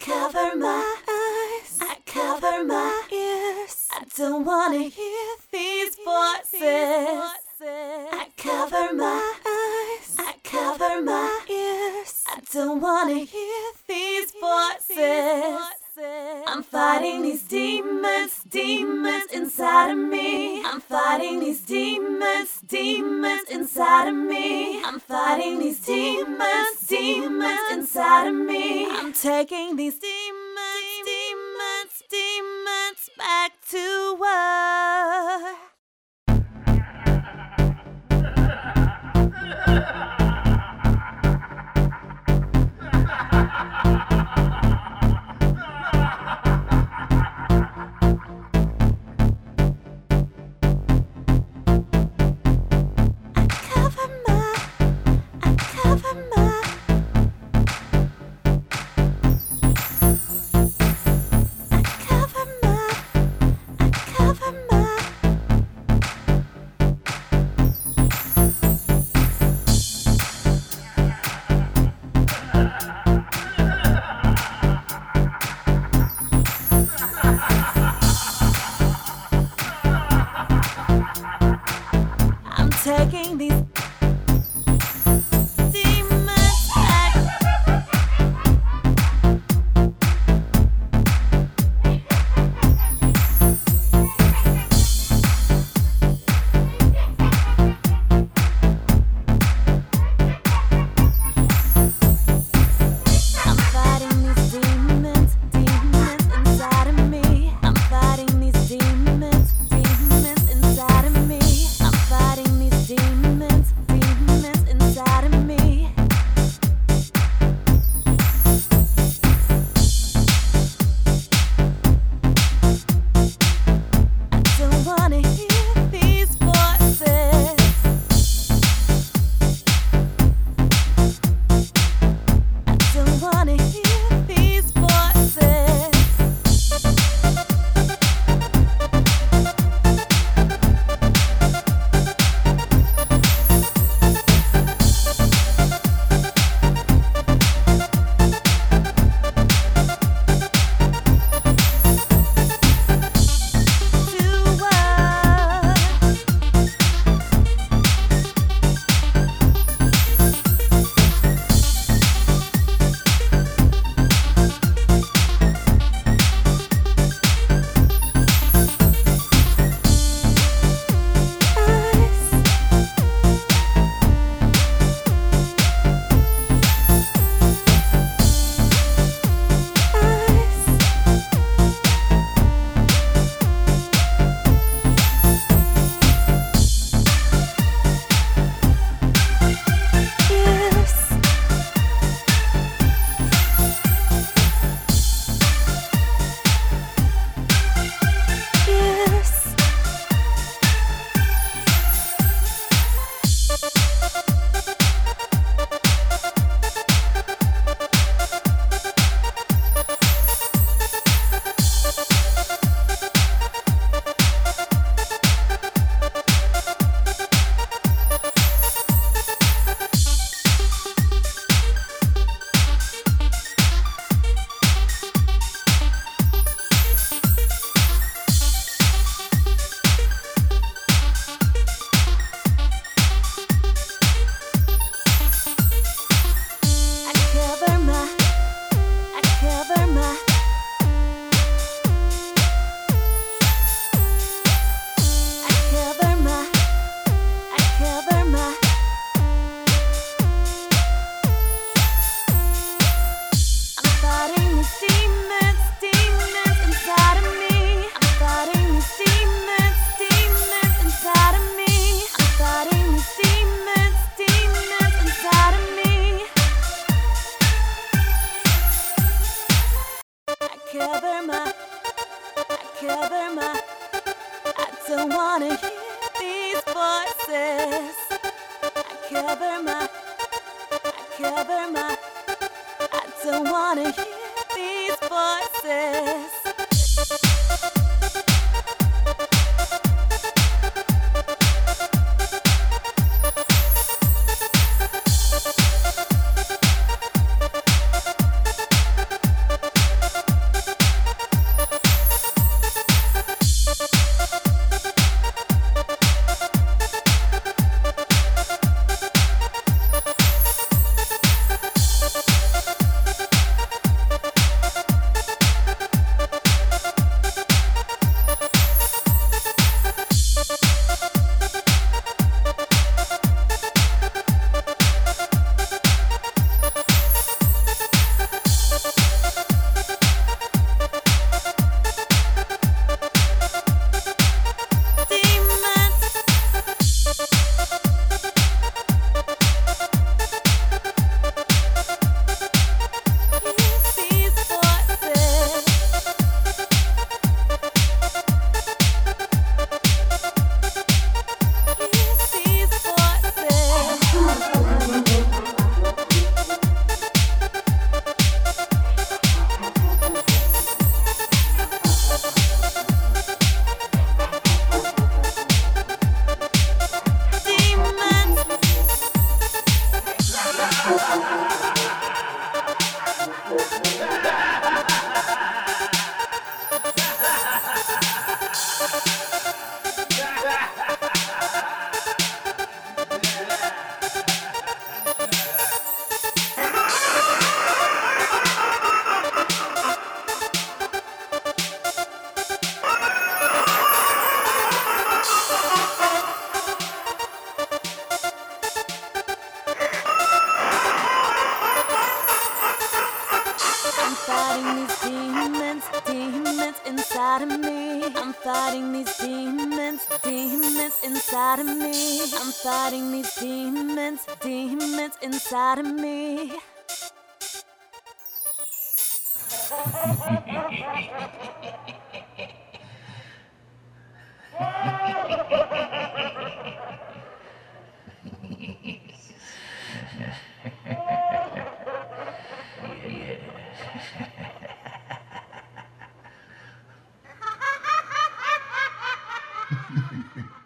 cover my eyes, I cover my ears. I don't wanna hear these voices. I cover my eyes, I cover my ears. I don't wanna hear these voices. I'm fighting these demons, demons inside of me. I'm fighting these demons, demons inside of me. I'm fighting these demons, demons inside of me. I'm taking these demons, demons, demons back to war. Taking these demons back. I'm fighting these demons, demons inside of me. I'm fighting these demons, demons inside of me. I'm fighting these demons, demons inside of me. I don't wanna hear these voices. I don't wanna hear these voices. I don't wanna hear these voices. I don't wanna hear these voices. I'm fighting these demons, demons inside of me. I'm fighting these demons, demons inside of me. I'm fighting these demons, demons inside of me. Yeah.